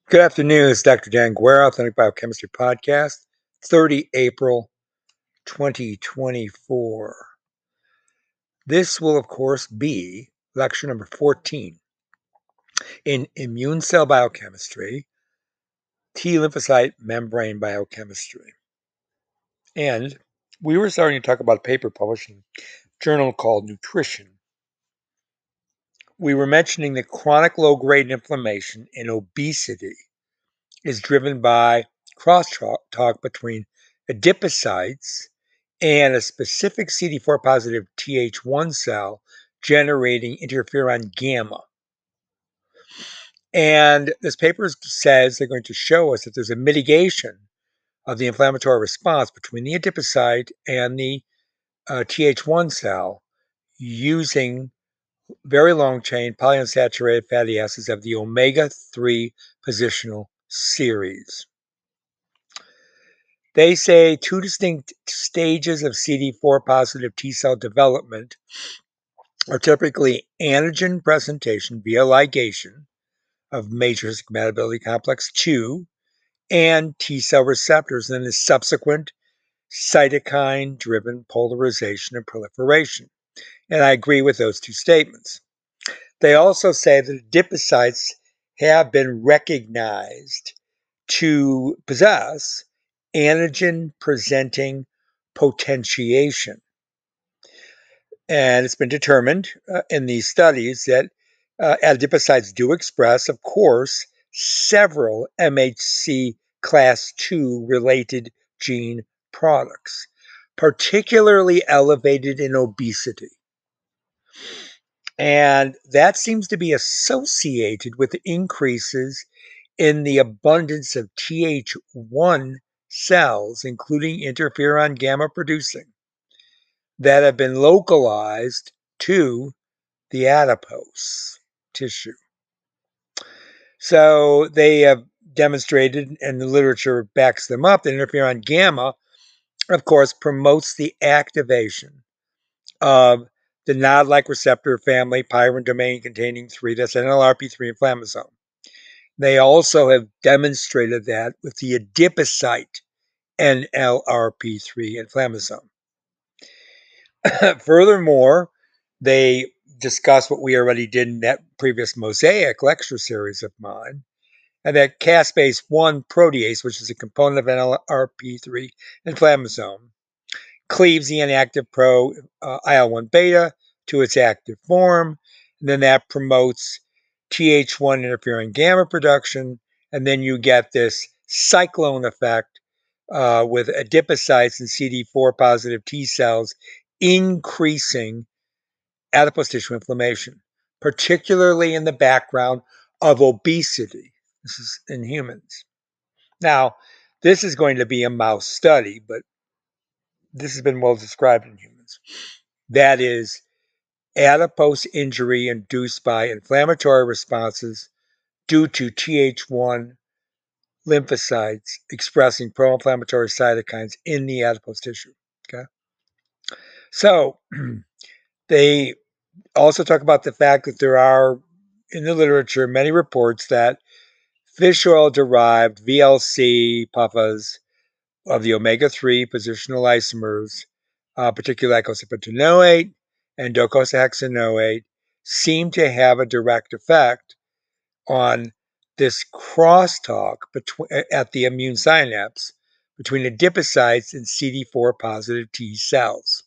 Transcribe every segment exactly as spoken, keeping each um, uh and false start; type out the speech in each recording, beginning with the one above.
Good afternoon. It's Doctor Dan Guerra, Authentic Biochemistry Podcast, thirtieth of April, twenty twenty-four. This will, of course, be lecture number fourteen in immune cell biochemistry, T lymphocyte membrane biochemistry. And we were starting to talk about a paper published in a journal called Nutrition. We were mentioning that chronic low-grade inflammation and obesity is driven by crosstalk between adipocytes and a specific C D four positive T H one cell generating interferon gamma. And this paper says they're going to show us that there's a mitigation of the inflammatory response between the adipocyte and the uh, T H one cell using very long chain polyunsaturated fatty acids of the omega three positional series. They say two distinct stages of C D four positive T cell development are typically antigen presentation via ligation of major histocompatibility complex two and T cell receptors, and then the subsequent cytokine driven polarization and proliferation. And I agree with those two statements. They also say that adipocytes have been recognized to possess antigen presenting potentiation. And it's been determined uh, in these studies that uh, adipocytes do express, of course, several M H C class two related gene products, particularly elevated in obesity. And that seems to be associated with increases in the abundance of T H one cells, including interferon gamma producing, that have been localized to the adipose tissue. So they have demonstrated, and the literature backs them up, that interferon gamma, of course, promotes the activation of the N O D-like receptor family pyrin domain containing three, that's N L R P three inflammasome. They also have demonstrated that with the adipocyte N L R P three inflammasome. Furthermore, they discuss what we already did in that previous Mosaic lecture series of mine, and that caspase one protease, which is a component of N L R P three inflammasome, cleaves the inactive pro uh, I L one beta to its active form, and then that promotes T H one interferon gamma production, and then you get this cyclone effect uh, with adipocytes and C D four positive T cells increasing adipose tissue inflammation, particularly in the background of obesity. This is in humans. Now, this is going to be a mouse study, but this has been well described in humans. That is adipose injury induced by inflammatory responses due to T H one lymphocytes expressing pro-inflammatory cytokines in the adipose tissue. Okay, so they also talk about the fact that there are in the literature many reports that fish oil derived V L C P U F As of the omega three positional isomers, uh, particularly icosapentaenoate and docosahexaenoate, seem to have a direct effect on this crosstalk between, at the immune synapse between adipocytes and C D four positive T cells.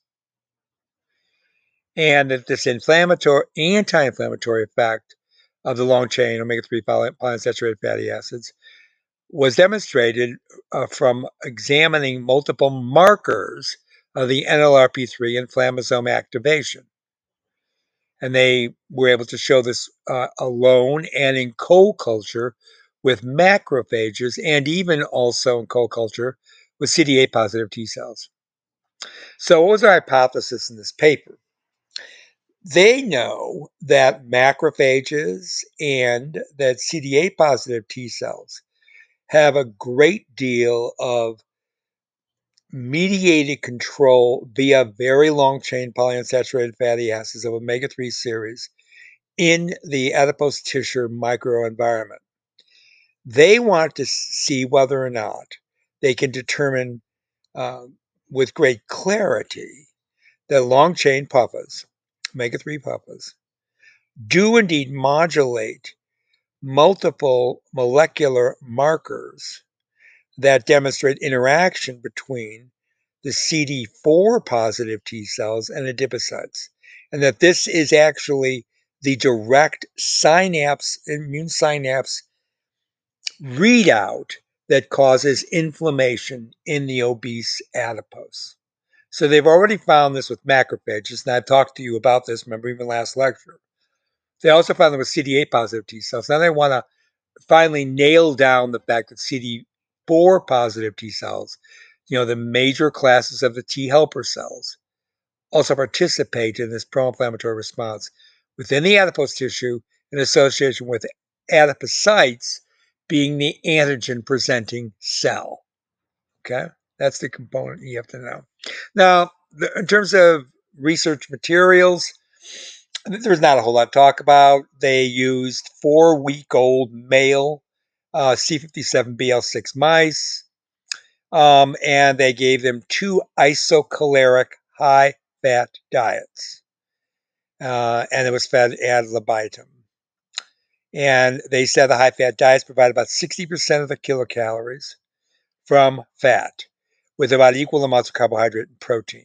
And that this inflammatory, anti-inflammatory effect of the long chain omega three polyunsaturated fatty acids was demonstrated uh, from examining multiple markers of the N L R P three inflammasome activation. And they were able to show this uh, alone and in co-culture with macrophages, and even also in co-culture with C D eight positive T cells. So what was our hypothesis in this paper? They know that macrophages and that C D eight positive T cells have a great deal of mediated control via very long chain polyunsaturated fatty acids of omega three series in the adipose tissue microenvironment. They want to see whether or not they can determine uh, with great clarity that long-chain P U F As, omega three P U F As, do indeed modulate multiple molecular markers that demonstrate interaction between the C D four positive T cells and adipocytes, and that this is actually the direct synapse, immune synapse readout that causes inflammation in the obese adipose. So they've already found this with macrophages, and I've talked to you about this, remember, even last lecture. They also found it with C D eight positive T cells. Now they want to finally nail down the fact that C D four positive T cells, you know, the major classes of the T helper cells, also participate in this pro-inflammatory response within the adipose tissue in association with adipocytes being the antigen presenting cell. Okay, that's the component you have to know. Now, in terms of research materials, there's not a whole lot to talk about. They used four week old male uh, C fifty-seven B L six mice, um, and they gave them two isocaloric high fat diets, uh, and it was fed ad libitum. And they said the high fat diets provide about sixty percent of the kilocalories from fat, with about equal amounts of carbohydrate and protein.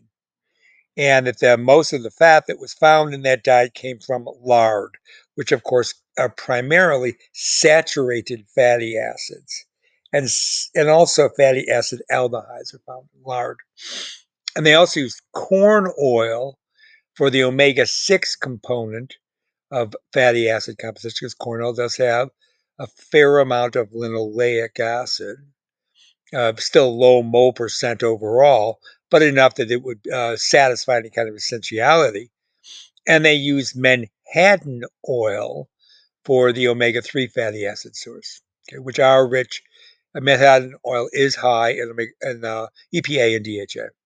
And that the, most of the fat that was found in that diet came from lard, which of course are primarily saturated fatty acids. And, and also fatty acid aldehydes are found in lard. And they also used corn oil for the omega six component of fatty acid composition, because corn oil does have a fair amount of linoleic acid. Uh, still low mole percent overall, but enough that it would uh, satisfy any kind of essentiality. And they used Manhattan oil for the omega three fatty acid source, okay, which are rich. Uh, Manhattan oil is high in, omega, in uh, E P A and D H A.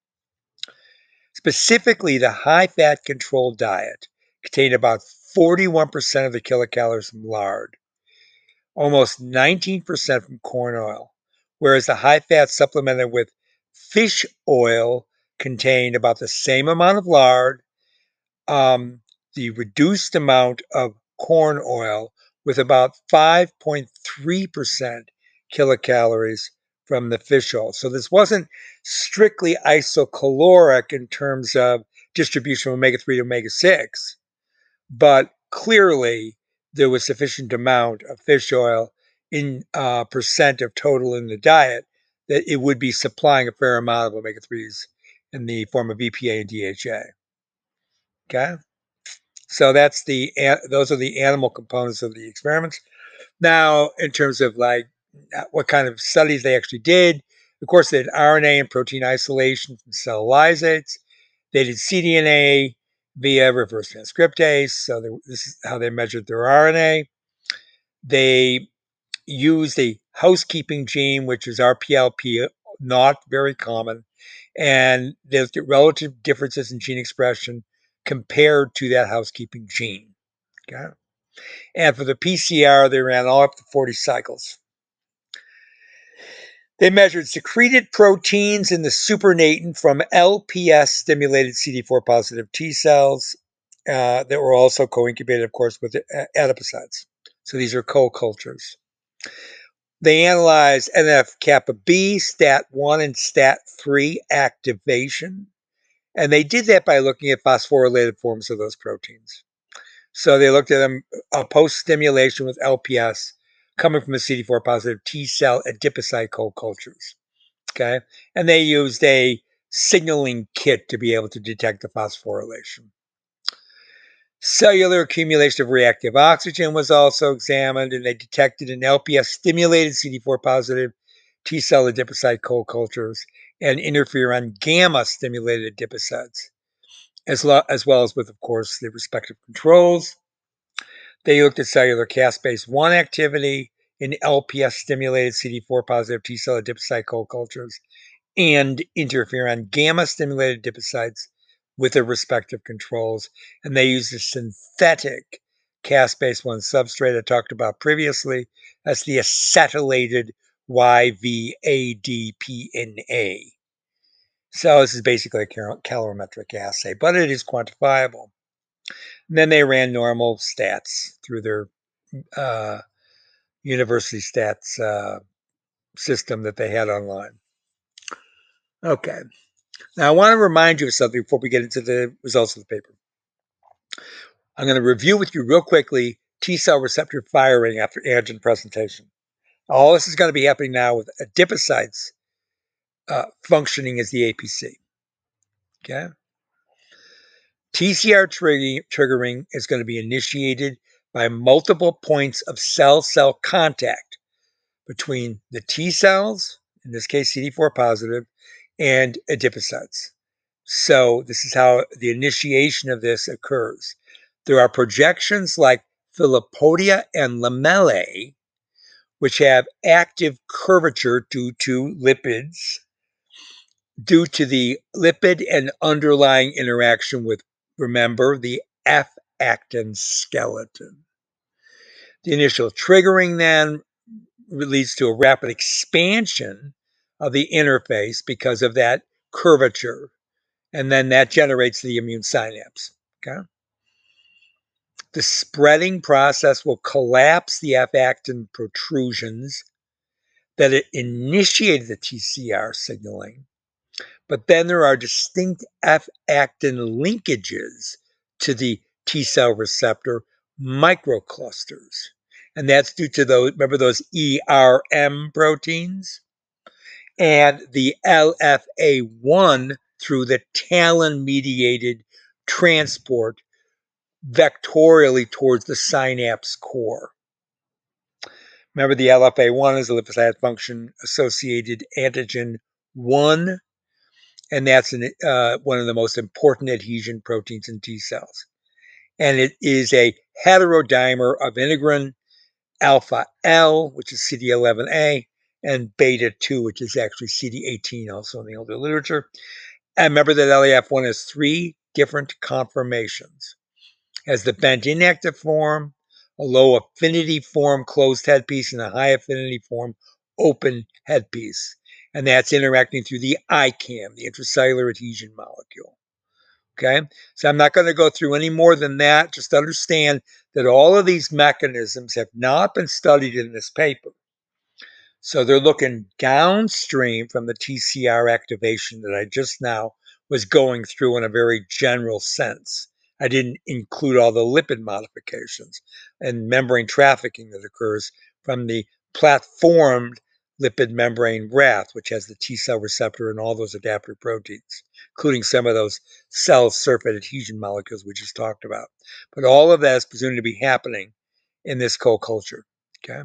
Specifically, the high-fat controlled diet contained about forty-one percent of the kilocalories from lard, almost nineteen percent from corn oil, whereas the high fat supplemented with fish oil contained about the same amount of lard, um, the reduced amount of corn oil with about five point three percent kilocalories from the fish oil. So this wasn't strictly isocaloric in terms of distribution of omega three to omega six, but clearly there was sufficient amount of fish oil in uh, percent of total in the diet that it would be supplying a fair amount of omega threes in the form of E P A and D H A. Okay, so that's the those are the animal components of the experiments. Now, in terms of like what kind of studies they actually did, of course, they did R N A and protein isolation from cell lysates. They did cDNA via reverse transcriptase. So they, this is how they measured their R N A. They used a housekeeping gene, which is R P L P, not very common. And there's relative differences in gene expression compared to that housekeeping gene. Okay. And for the P C R, they ran all up to forty cycles. They measured secreted proteins in the supernatant from L P S-stimulated C D four positive T cells uh, that were also co-incubated, of course, with adipocytes. So these are co-cultures. They analyzed N F kappa B, STAT one, and STAT three activation. And they did that by looking at phosphorylated forms of those proteins. So they looked at them uh, post-stimulation with L P S coming from the C D four positive T cell adipocyte co-cultures. Okay. And they used a signaling kit to be able to detect the phosphorylation. Cellular accumulation of reactive oxygen was also examined, and they detected an L P S-stimulated C D four positive T cell adipocyte co-cultures and interferon gamma-stimulated adipocytes, as, lo- as well as with, of course, the respective controls. They looked at cellular caspase one activity in L P S-stimulated C D four positive T cell adipocyte co-cultures and interferon gamma-stimulated adipocytes with their respective controls. And they used a synthetic caspase one substrate I talked about previously. That's the acetylated Y V A D P N A. So this is basically a calorimetric assay, but it is quantifiable. And then they ran normal stats through their uh, university stats uh, system that they had online. Okay. Now I want to remind you of something before we get into the results of the paper. I'm going to review with you real quickly T-cell receptor firing after antigen presentation. All this is going to be happening now with adipocytes uh, functioning as the A P C. Okay. T C R triggering, triggering is going to be initiated by multiple points of cell-cell contact between the T cells, in this case C D four positive, and adipocytes. So this is how the initiation of this occurs. There are projections like filopodia and lamellae, which have active curvature due to lipids, due to the lipid and underlying interaction with, remember, the F-actin skeleton. The initial triggering then leads to a rapid expansion of the interface because of that curvature, and then that generates the immune synapse. Okay. The spreading process will collapse the F-actin protrusions that it initiated the T C R signaling, but then there are distinct F-actin linkages to the T cell receptor microclusters. And that's due to those, remember those E R M proteins? And the L F A one through the talon-mediated transport vectorially towards the synapse core. Remember, the L F A one is a lymphocyte function associated antigen one, and that's an, uh, one of the most important adhesion proteins in T cells. And it is a heterodimer of integrin alpha L, which is C D eleven A, and beta two, which is actually C D eighteen, also in the older literature. And remember that L A F one has three different conformations. It has the bent inactive form, a low affinity form closed headpiece, and a high affinity form open headpiece. And that's interacting through the I CAM, the intracellular adhesion molecule. Okay, so I'm not going to go through any more than that. Just understand that all of these mechanisms have not been studied in this paper. So they're looking downstream from the T C R activation that I just now was going through in a very general sense. I didn't include all the lipid modifications and membrane trafficking that occurs from the platformed lipid membrane rath, which has the T cell receptor and all those adaptor proteins, including some of those cell surface adhesion molecules we just talked about. But all of that is presumed to be happening in this co-culture. Okay.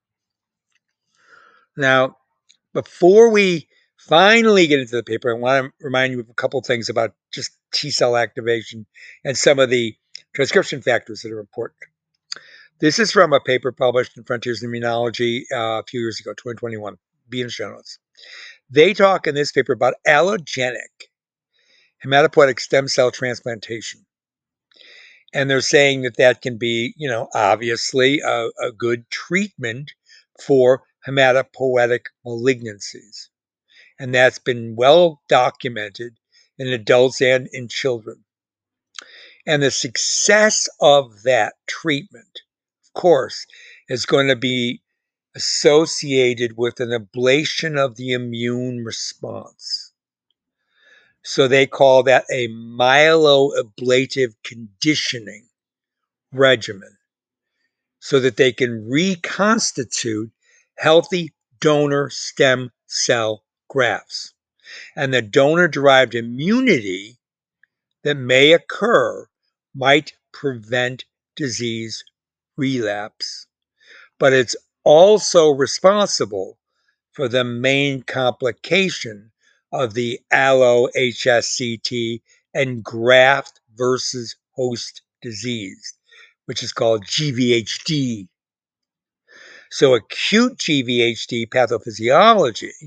Now, before we finally get into the paper, I want to remind you of a couple of things about just T cell activation and some of the transcription factors that are important. This is from a paper published in Frontiers in Immunology uh, a few years ago, twenty twenty-one, be in show notes. They talk in this paper about allogenic hematopoietic stem cell transplantation. And they're saying that that can be, you know, obviously a, a good treatment for hematopoietic malignancies. And that's been well documented in adults and in children. And the success of that treatment, of course, is going to be associated with an ablation of the immune response. So they call that a myeloablative conditioning regimen, so that they can reconstitute healthy donor stem cell grafts. And the donor-derived immunity that may occur might prevent disease relapse, but it's also responsible for the main complication of the allo-H S C T and graft versus host disease, which is called G V H D. So acute G V H D pathophysiology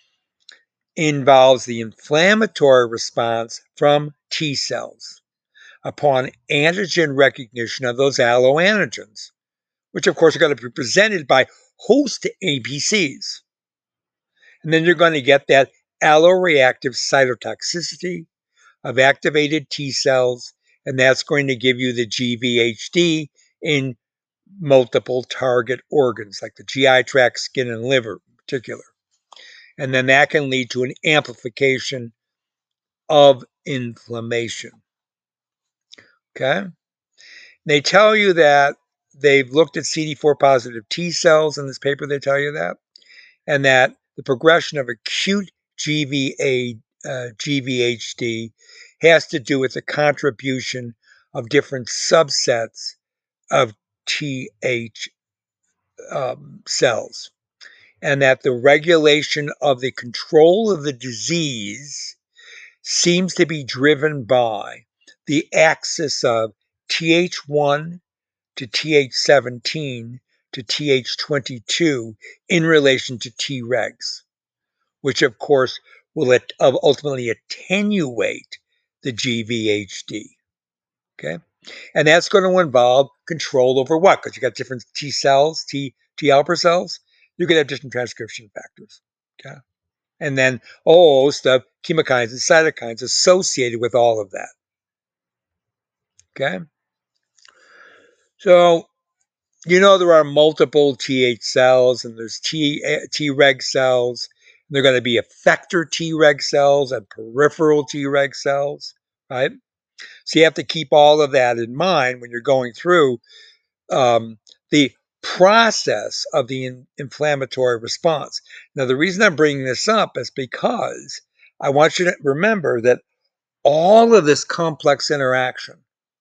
involves the inflammatory response from T cells, upon antigen recognition of those alloantigens, which of course are going to be presented by host A P Cs. And then you're going to get that alloreactive cytotoxicity of activated T cells, and that's going to give you the G V H D in multiple target organs like the G I tract, skin, and liver in particular. And then that can lead to an amplification of inflammation. Okay? They tell you that they've looked at C D four positive T cells in this paper, they tell you that, and that the progression of acute G V A, uh, G V H D has to do with the contribution of different subsets of T H um, cells, and that the regulation of the control of the disease seems to be driven by the axis of T H one to T H seventeen to T H twenty-two in relation to Tregs, which of course will ultimately attenuate the G V H D. Okay, and that's going to involve control over what? Because you got different T cells, T T helper cells. You could have different transcription factors. Okay, and then a whole host of chemokines and cytokines associated with all of that. Okay, so you know there are multiple T H cells, and there's T Treg cells. And they're going to be effector Treg cells and peripheral Treg cells, right? So you have to keep all of that in mind when you're going through um, the process of the in inflammatory response. Now, the reason I'm bringing this up is because I want you to remember that all of this complex interaction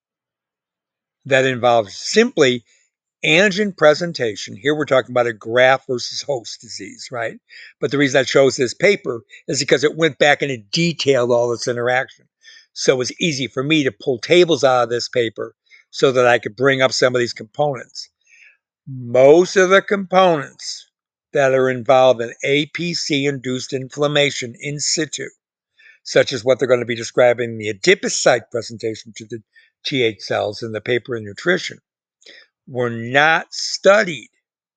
that involves simply antigen presentation. Here we're talking about a graft versus host disease, right? But the reason I chose this paper is because it went back and it detailed all this interaction. So it was easy for me to pull tables out of this paper so that I could bring up some of these components. Most of the components that are involved in A P C-induced inflammation in situ, such as what they're going to be describing in the adipocyte presentation to the T H cells in the paper in nutrition, were not studied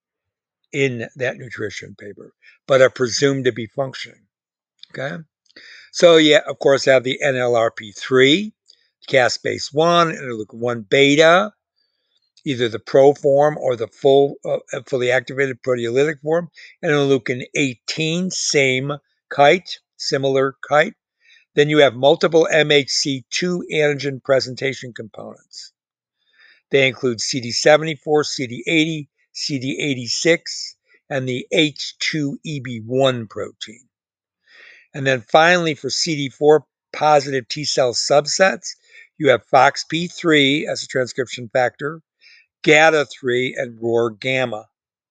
in that nutrition paper, but are presumed to be functioning. Okay. So, yeah, of course, I have the N L R P three, caspase one, interleukin one beta, either the pro form or the full, uh, fully activated proteolytic form, and interleukin eighteen, same kite, similar kite. Then you have multiple M H C two antigen presentation components. They include C D seventy-four, C D eighty, C D eighty-six, and the H two E B one protein. And then finally, for C D four positive T cell subsets, you have F O X P three as a transcription factor, G A T A three, and R O R gamma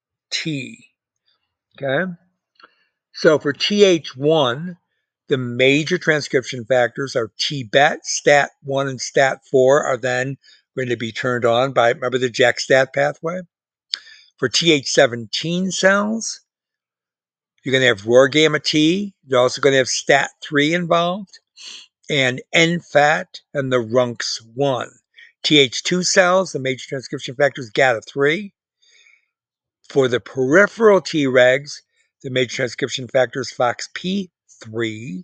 T. Okay? So for T H one, the major transcription factors are T B E T, STAT one, and STAT four are then going to be turned on by, remember the JAK-STAT pathway? For T H seventeen cells, you're going to have R O R gamma T. You're also going to have STAT three involved, and N FAT and the R U N X one. T H two cells, the major transcription factor is G A T A three. For the peripheral Tregs, the major transcription factor is F O X P three.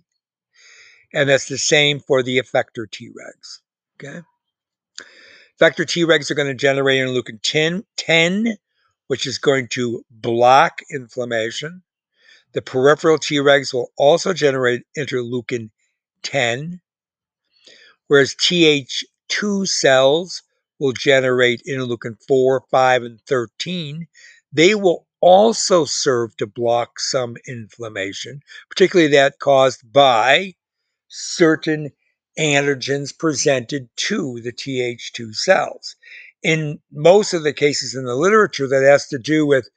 And that's the same for the effector Tregs. Okay. Effector Tregs are going to generate interleukin ten, ten, which is going to block inflammation. The peripheral Tregs will also generate interleukin ten, whereas T H two cells will generate interleukin four, five, and thirteen. They will also serve to block some inflammation, particularly that caused by certain antigens presented to the T H two cells. In most of the cases in the literature, that has to do with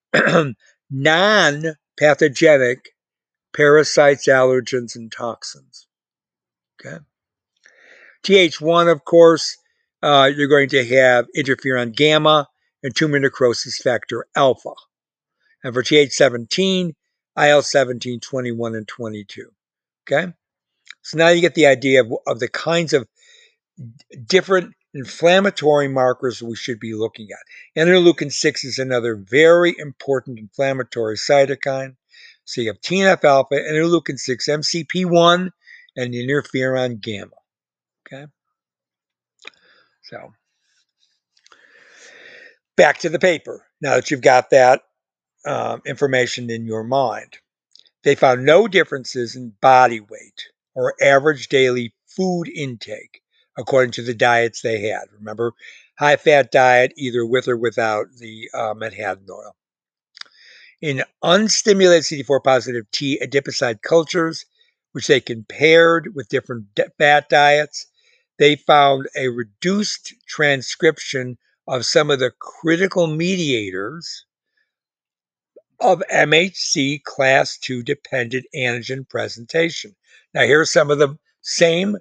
non-pathogenic parasites, allergens, and toxins. Okay. T H one, of course, uh, you're going to have interferon gamma and tumor necrosis factor alpha. And for T H seventeen, I L seventeen, twenty-one, and twenty-two. Okay. So now you get the idea of, of the kinds of different inflammatory markers we should be looking at. Interleukin six is another very important inflammatory cytokine. So you have T N F alpha, interleukin six, M C P one, and interferon gamma. Okay. So back to the paper. Now that you've got that um, information in your mind, they found no differences in body weight or average daily food intake according to the diets they had. Remember, high fat diet, either with or without the uh, menhaden oil. In unstimulated C D four positive T adipocyte cultures, which they compared with different fat diets, they found a reduced transcription of some of the critical mediators of M H C class two dependent antigen presentation. Now, here are some of the same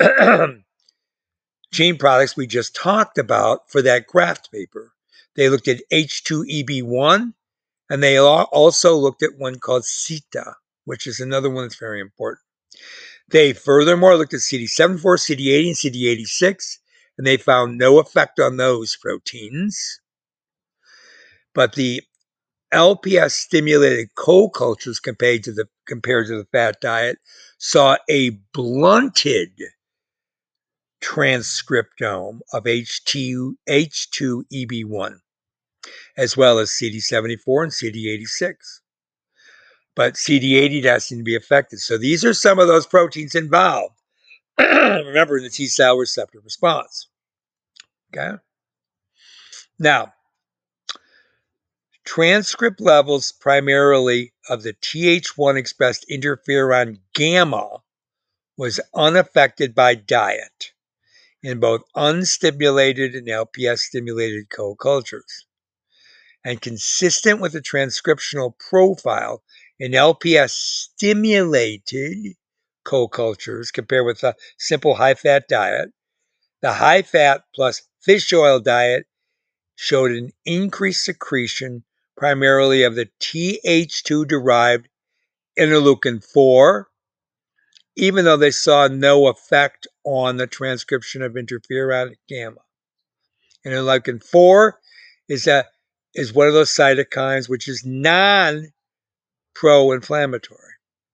gene products we just talked about for that graft paper. They looked at H two E B one, and they also looked at one called CETA, which is another one that's very important. They furthermore looked at C D seventy-four, C D eighty, and C D eighty-six, and they found no effect on those proteins. But the L P S stimulated co-cultures compared to the compared to the fat diet saw a blunted transcriptome of H two E B one, as well as C D seventy-four and C D eighty-six. But C D eighty doesn't seem to be affected. So these are some of those proteins involved. Remember, in the T cell receptor response. Okay. Now, transcript levels primarily of the T H one expressed interferon gamma was unaffected by diet in both unstimulated and L P S stimulated co-cultures, and consistent with the transcriptional profile in L P S stimulated co-cultures compared with a simple high-fat diet. The high-fat plus fish oil diet showed an increased secretion primarily of the T H two derived interleukin four, even though they saw no effect on the transcription of interferon gamma. Interleukin four is a is one of those cytokines which is non-pro-inflammatory.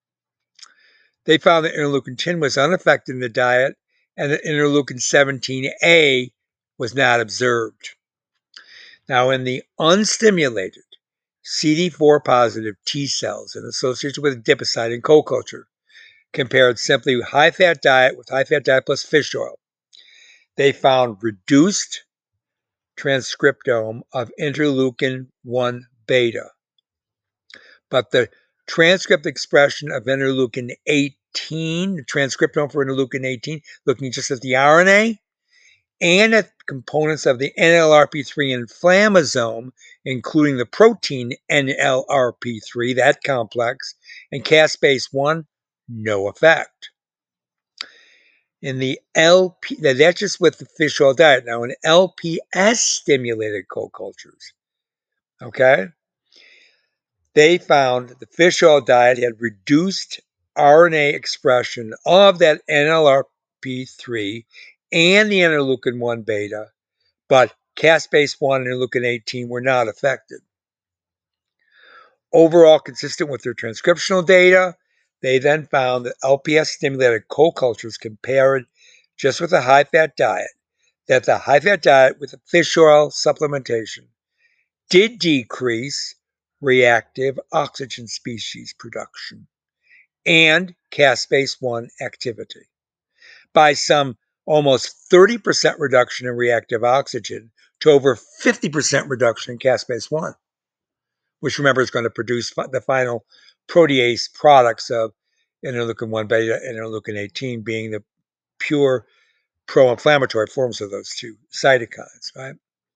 They found that interleukin ten was unaffected in the diet, and that interleukin seventeen A was not observed. Now, in the unstimulated C D four positive T cells in association with adipocyte and co-culture, compared simply high-fat diet with high-fat diet plus fish oil, they found reduced transcriptome of interleukin one beta. But the transcript expression of interleukin eighteen, the transcriptome for interleukin eighteen, looking just at the R N A, and at components of the N L R P three inflammasome, including the protein N L R P three, that complex, and caspase one, no effect. In the L P, that's just with the fish oil diet. Now, in L P S stimulated co-cultures, okay, they found the fish oil diet had reduced R N A expression of that N L R P three and the interleukin one beta, but caspase one and interleukin eighteen were not affected. Overall, consistent with their transcriptional data, they then found that L P S stimulated co-cultures compared just with a high-fat diet, that the high-fat diet with the fish oil supplementation did decrease reactive oxygen species production and caspase one activity by some almost thirty percent reduction in reactive oxygen to over fifty percent reduction in caspase one, which remember is going to produce the final protease products of interleukin one beta and interleukin eighteen being the pure pro-inflammatory forms of those two cytokines, right?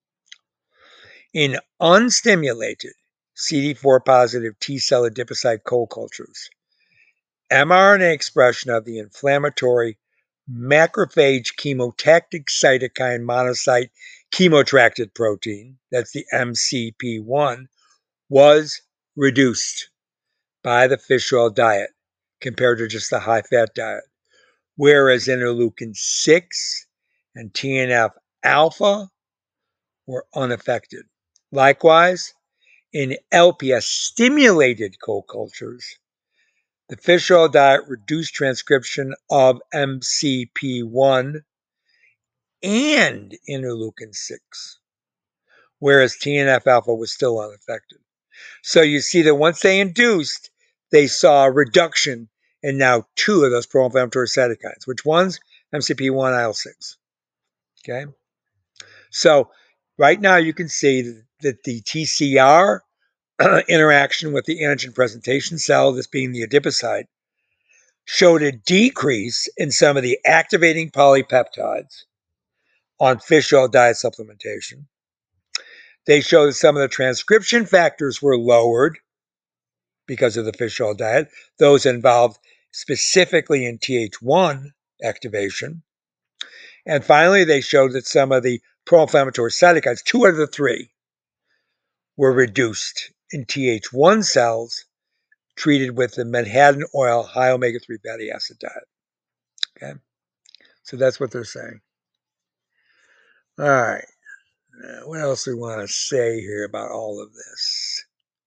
In unstimulated C D four positive T cell adipocyte co-cultures, mRNA expression of the inflammatory macrophage chemotactic cytokine monocyte chemoattracted protein, that's the M C P one, was reduced by the fish oil diet compared to just the high-fat diet, whereas interleukin six and T N F alpha were unaffected. Likewise, in L P S-stimulated co-cultures, the fish oil diet reduced transcription of M C P one and interleukin six, whereas T N F alpha was still unaffected. So you see that once they induced, they saw a reduction in now two of those pro-inflammatory cytokines. Which ones? M C P one, I L six. Okay. So right now you can see that the T C R interaction with the antigen presentation cell, this being the adipocyte, showed a decrease in some of the activating polypeptides on fish oil diet supplementation. They showed that some of the transcription factors were lowered because of the fish oil diet, those involved specifically in T H one activation. And finally, they showed that some of the pro-inflammatory cytokines, two out of the three, were reduced in T H one cells treated with the Manhattan oil high omega three fatty acid diet. Okay, so that's what they're saying. All right, now, what else do we want to say here about all of this?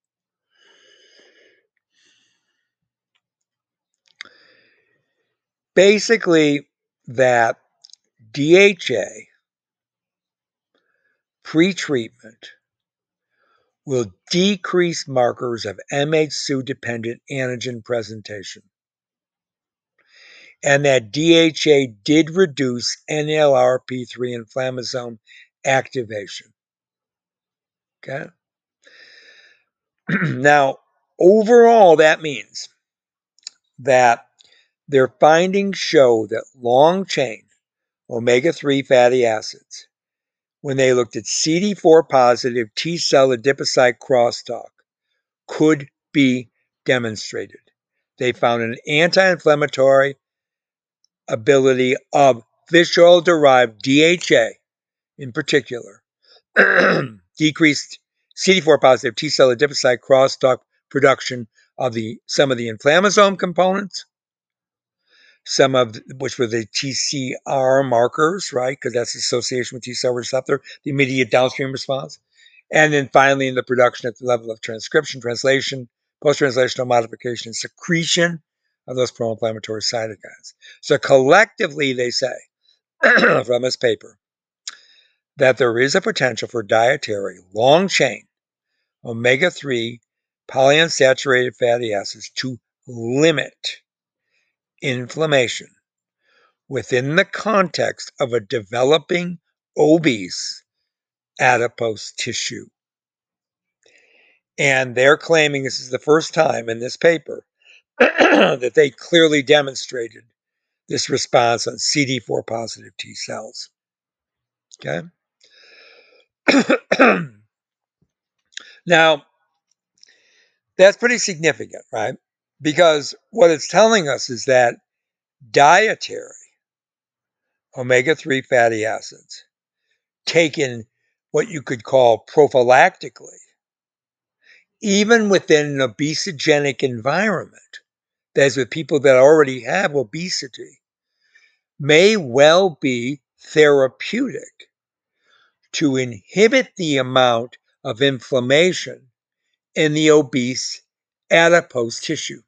Basically, that D H A pre-treatment will decrease markers of M H C dependent antigen presentation. And that D H A did reduce N L R P three inflammasome activation. Okay. Now, overall, that means that their findings show that long chain omega three fatty acids, when they looked at C D four positive T cell adipocyte crosstalk, could be demonstrated. They found an anti-inflammatory ability of fish oil derived D H A in particular, decreased C D four positive T cell adipocyte crosstalk production of the some of the inflammasome components, some of which were the T C R markers, right? Because that's association with T cell receptor, the immediate downstream response. And then finally, in the production at the level of transcription, translation, post-translational modification, and secretion of those pro-inflammatory cytokines. So collectively, they say from this paper that there is a potential for dietary long-chain omega three polyunsaturated fatty acids to limit inflammation within the context of a developing obese adipose tissue. And they're claiming this is the first time in this paper that they clearly demonstrated this response on C D four positive T cells. Okay. Now, that's pretty significant, right? Because what it's telling us is that dietary omega three fatty acids taken what you could call prophylactically, even within an obesogenic environment, that is with people that already have obesity, may well be therapeutic to inhibit the amount of inflammation in the obese adipose tissue.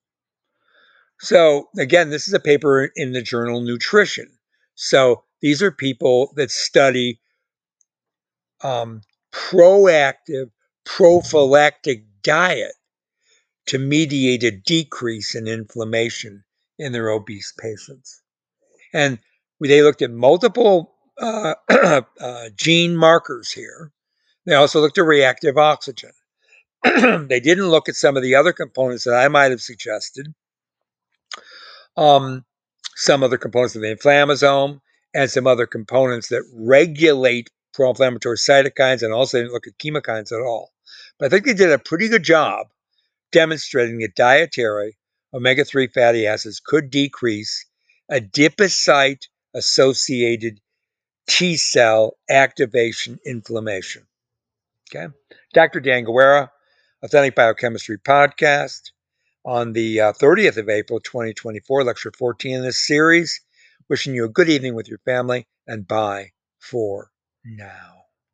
So again, this is a paper in the journal Nutrition. So these are people that study um, proactive prophylactic diet to mediate a decrease in inflammation in their obese patients. And they looked at multiple uh, uh, gene markers here. They also looked at reactive oxygen. They didn't look at some of the other components that I might have suggested. Um, some other components of the inflammasome and some other components that regulate pro-inflammatory cytokines, and also didn't look at chemokines at all. But I think they did a pretty good job demonstrating that dietary omega three fatty acids could decrease adipocyte-associated T cell activation inflammation. Okay. Doctor Dan Guerra, Authentic Biochemistry Podcast, on the uh, thirtieth of April, twenty twenty-four, lecture fourteen in this series. Wishing you a good evening with your family, and bye for now.